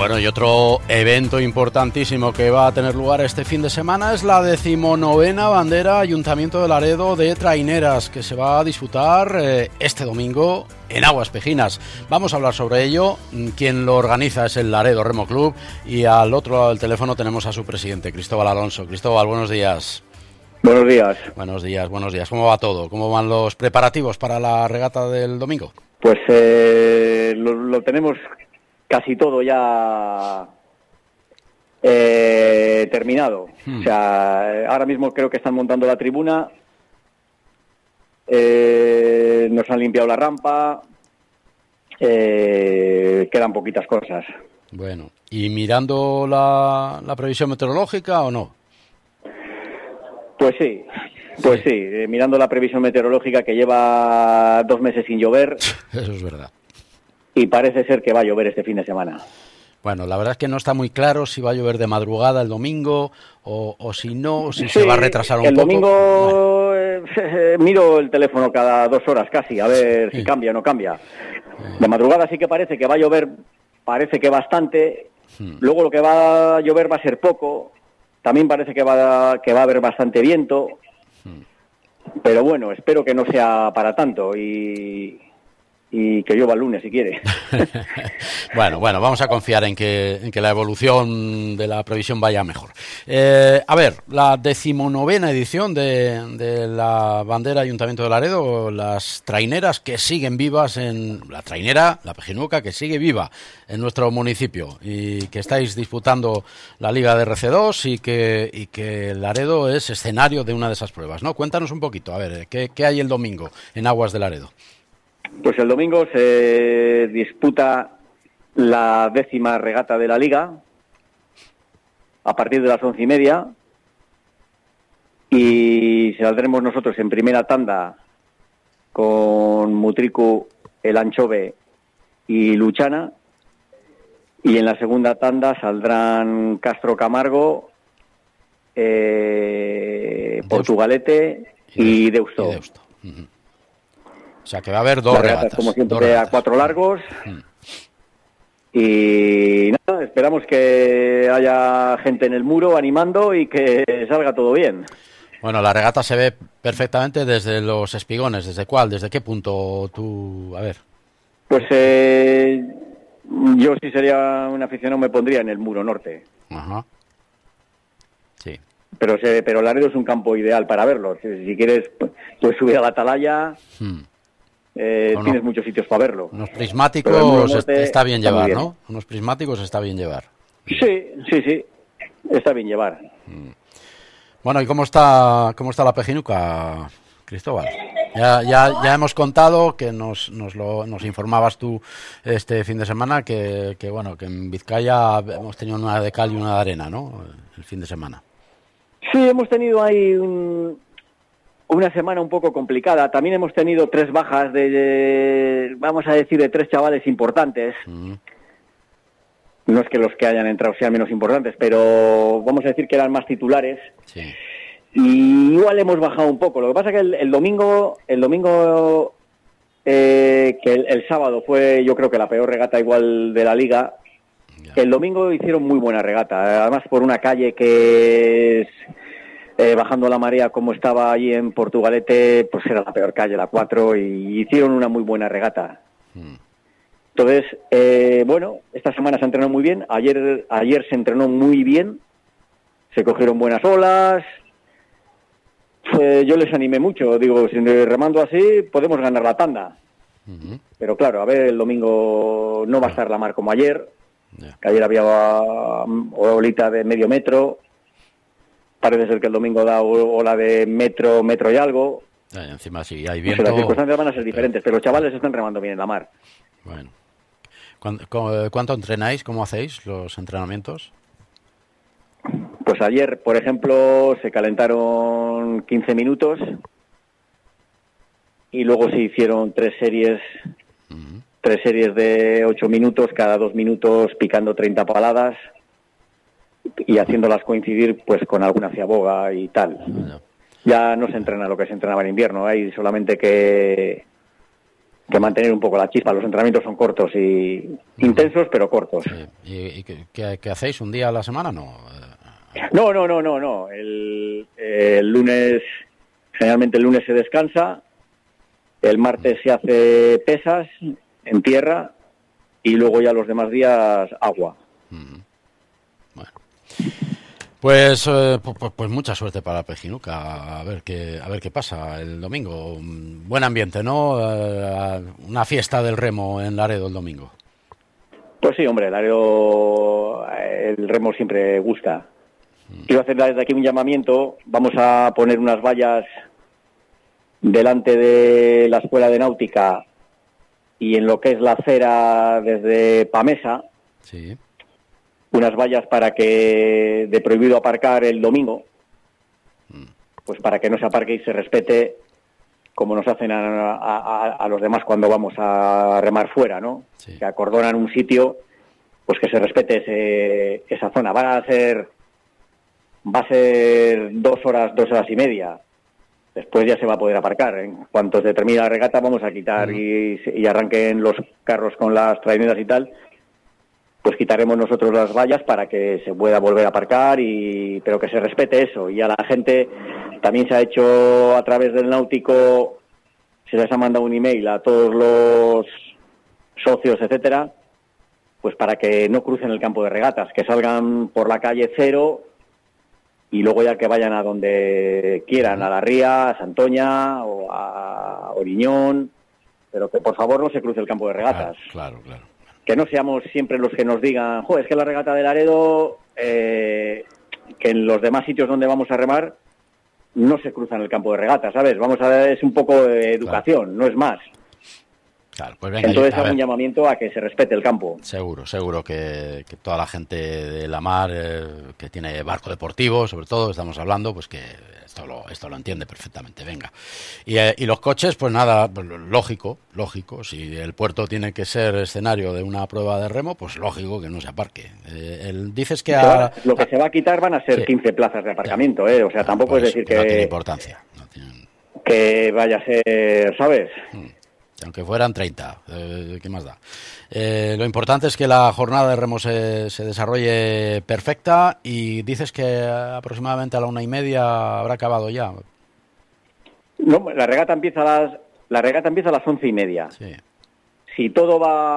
Bueno, y otro evento importantísimo que va a tener lugar este fin de semana es la 19ª bandera Ayuntamiento de Laredo de Traineras, que se va a disputar este domingo en Aguas Pejinas. Vamos a hablar sobre ello. Quien lo organiza es el Laredo Remo Club y al otro lado del teléfono tenemos a su presidente, Cristóbal Alonso. Cristóbal, buenos días. Buenos días. Buenos días, buenos días. ¿Cómo va todo? ¿Cómo van los preparativos para la regata del domingo? Pues lo tenemos casi todo ya terminado. O sea, ahora mismo creo que están montando la tribuna, nos han limpiado la rampa, quedan poquitas cosas. Bueno, ¿y mirando la previsión meteorológica o no? Pues sí, mirando la previsión meteorológica que lleva 2 meses sin llover. Eso es verdad. Y parece ser que va a llover este fin de semana. Bueno, la verdad es que no está muy claro si va a llover de madrugada el domingo o si no, o si sí, se va a retrasar un poco. El domingo miro el teléfono cada 2 horas casi, a ver si cambia o no cambia. De madrugada sí que parece que va a llover, parece que bastante. Luego lo que va a llover va a ser poco. También parece que va a haber bastante viento. Pero bueno, espero que no sea para tanto y que llueva el lunes si quiere. Bueno, vamos a confiar en que la evolución de la previsión vaya mejor. A ver, la 19ª edición de la bandera Ayuntamiento de Laredo, las traineras que siguen vivas la trainera, la Pejinuca, que sigue viva en nuestro municipio y que estáis disputando la Liga de RC2 y que Laredo es escenario de una de esas pruebas, ¿no? Cuéntanos un poquito, a ver, ¿qué hay el domingo en Aguas de Laredo? Pues el domingo se disputa la 10ª regata de la Liga a partir de las 11:30 y saldremos nosotros en primera tanda con Mutriku, El Anchove y Luchana, y en la segunda tanda saldrán Castro Camargo, Portugalete y Deusto. O sea, que va a haber dos regatas. Como siempre, a 4 largos. Y nada, esperamos que haya gente en el muro animando y que salga todo bien. Bueno, la regata se ve perfectamente desde los espigones. ¿Desde cuál? ¿Desde qué punto tú? A ver. Pues yo si sería un aficionado me pondría en el muro norte. Ajá. Sí. Pero Laredo es un campo ideal para verlo. Si quieres, puedes subir a la atalaya. Tienes muchos sitios para verlo. Unos prismáticos está bien llevar, ¿no? Unos prismáticos está bien llevar. Sí, está bien llevar. Bueno, ¿y cómo está la Pejinuca, Cristóbal? Ya hemos contado que nos informabas tú este fin de semana que en Vizcaya hemos tenido una de cal y una de arena, ¿no? El fin de semana. Sí, hemos tenido ahí una semana un poco complicada. También hemos tenido 3 bajas vamos a decir, de 3 chavales importantes. No es que los que hayan entrado sean menos importantes, pero vamos a decir que eran más titulares. Sí. Y igual hemos bajado un poco. Lo que pasa es que el domingo que el sábado fue, yo creo que la peor regata igual de la liga. Ya. El domingo hicieron muy buena regata, además por una calle que es bajando la marea como estaba allí en Portugalete, pues era la peor calle, la 4, y hicieron una muy buena regata. Entonces, esta semana se entrenó muy bien, ayer se entrenó muy bien, se cogieron buenas olas, yo les animé mucho, digo, si remando así podemos ganar la tanda. Pero claro, a ver, el domingo no va a estar la mar como ayer, que ayer había olita de medio metro. Parece ser que el domingo da ola de metro y algo. Encima sí, hay viento. Las circunstancias van a ser diferentes, pero los chavales están remando bien en la mar. Bueno. ¿Cuánto entrenáis? ¿Cómo hacéis los entrenamientos? Pues ayer, por ejemplo, se calentaron 15 minutos y luego se hicieron 3 series. 3 series de 8 minutos, cada 2 minutos picando 30 paladas. Y haciéndolas coincidir pues con alguna ciaboga y tal. Ya no se entrena lo que se entrenaba en invierno, hay solamente que que mantener un poco la chispa. Los entrenamientos son cortos y intensos, pero cortos. Sí. ¿Y qué hacéis? ¿Un día a la semana? No. No. El lunes, generalmente el lunes se descansa, el martes se hace pesas en tierra y luego ya los demás días agua. Bueno. Pues mucha suerte para la Pejinuca, a ver qué pasa el domingo. Buen ambiente, ¿no? Una fiesta del remo en Laredo el domingo. Pues sí, hombre, Laredo, el remo siempre gusta. Quiero hacer desde aquí un llamamiento. Vamos a poner unas vallas delante de la Escuela de Náutica y en lo que es la acera desde Pamesa. Sí. Unas vallas para que de prohibido aparcar el domingo, pues para que no se aparque y se respete como nos hacen a los demás cuando vamos a remar fuera, ¿no? Sí. Que acordonan un sitio, pues que se respete esa zona. Va a ser 2 horas y media. Después ya se va a poder aparcar. En cuanto se termine la regata vamos a quitar y arranquen los carros con las traineras y tal, pues quitaremos nosotros las vallas para que se pueda volver a aparcar, pero que se respete eso. Y a la gente también se ha hecho a través del náutico, se les ha mandado un email a todos los socios, etcétera, pues para que no crucen el campo de regatas, que salgan por la calle Cero y luego ya que vayan a donde quieran, a La Ría, a Santoña o a Oriñón, pero que por favor no se cruce el campo de regatas. Claro. Que no seamos siempre los que nos digan, es que la regata de Laredo, que en los demás sitios donde vamos a remar no se cruzan el campo de regata, ¿sabes? Es un poco de educación, no es más. Claro, pues venga. Entonces hago un llamamiento a que se respete el campo. Seguro que toda la gente de la mar, que tiene barco deportivo, sobre todo, estamos hablando, pues que esto lo entiende perfectamente, venga. Y los coches, pues nada, pues lógico, si el puerto tiene que ser escenario de una prueba de remo, pues lógico que no se aparque. Dices que lo que se va a quitar van a ser 15 plazas de aparcamiento, o sea, tampoco es decir que no tiene importancia. Que vaya a ser, ¿sabes? Aunque fueran 30, ¿qué más da? Lo importante es que la jornada de remo se desarrolle perfecta y dices que aproximadamente a la 1:30 habrá acabado ya. No, la regata empieza a las 11:30. Sí. Si todo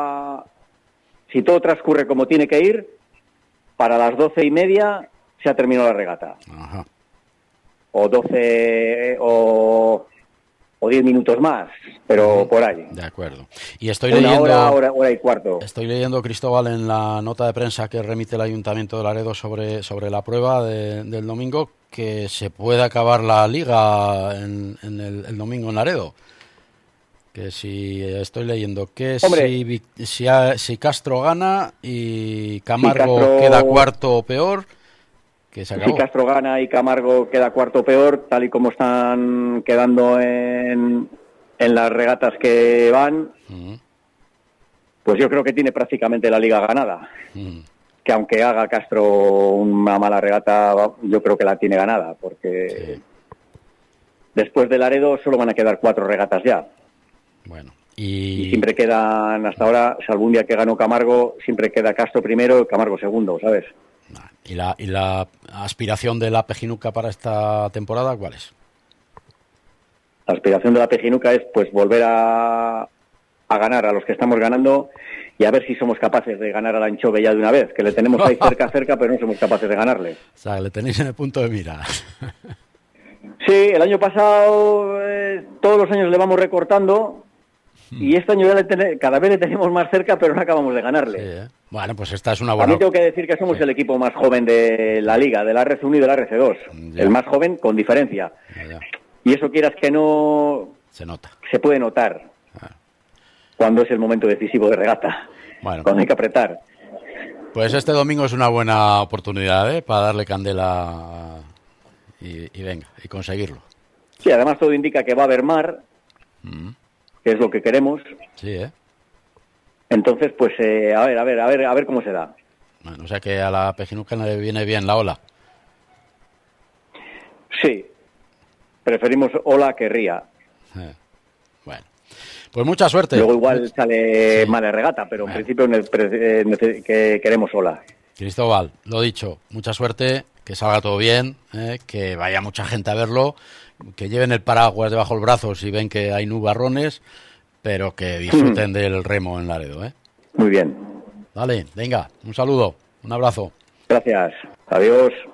transcurre como tiene que ir, para las 12:30 se ha terminado la regata. Ajá. O 12 o 10 minutos más, pero por ahí. De acuerdo. Y estoy leyendo hora y cuarto. Estoy leyendo, Cristóbal, en la nota de prensa que remite el Ayuntamiento de Laredo sobre la prueba del domingo, que se puede acabar la liga en el domingo en Laredo. Que si estoy leyendo que si Castro gana y Camargo queda cuarto o peor, que se acabó. Si Castro gana y Camargo queda cuarto o peor, tal y como están quedando en las regatas que van, pues yo creo que tiene prácticamente la liga ganada. Que aunque haga Castro una mala regata, yo creo que la tiene ganada, porque después de Laredo solo van a quedar 4 regatas ya. Bueno, y siempre quedan, hasta ahora, salvo un día que ganó Camargo, siempre queda Castro primero y Camargo segundo, ¿sabes? ¿Y la aspiración de la Pejinuca para esta temporada cuál es? La aspiración de la Pejinuca es pues volver a ganar a los que estamos ganando y a ver si somos capaces de ganar a la Anchove ya de una vez, que le tenemos ahí cerca, pero no somos capaces de ganarle. O sea, le tenéis en el punto de mira. Sí, el año pasado todos los años le vamos recortando y este año ya cada vez le tenemos más cerca, pero no acabamos de ganarle. Sí, Bueno, pues esta es una buena... También tengo que decir que somos el equipo más joven de la Liga, de la RC1 y de la RC2. El más joven con diferencia. Ya. Y eso, quieras que no... Se nota. Se puede notar cuando es el momento decisivo de regata. Bueno, cuando hay que apretar. Pues este domingo es una buena oportunidad para darle candela y venga, y conseguirlo. Sí, además todo indica que va a haber mar, que es lo que queremos. Sí, Entonces, pues a ver cómo se da. Bueno, o sea que a la Pejinuca le viene bien la ola. Sí, preferimos ola que ría. Bueno, Pues mucha suerte. Luego igual sale mala regata, pero en principio que queremos ola. Cristóbal, lo dicho, mucha suerte, que salga todo bien, que vaya mucha gente a verlo, que lleven el paraguas debajo del brazo si ven que hay nubarrones, pero que disfruten del remo en Laredo. Muy bien. Vale, venga, un saludo, un abrazo. Gracias. Adiós.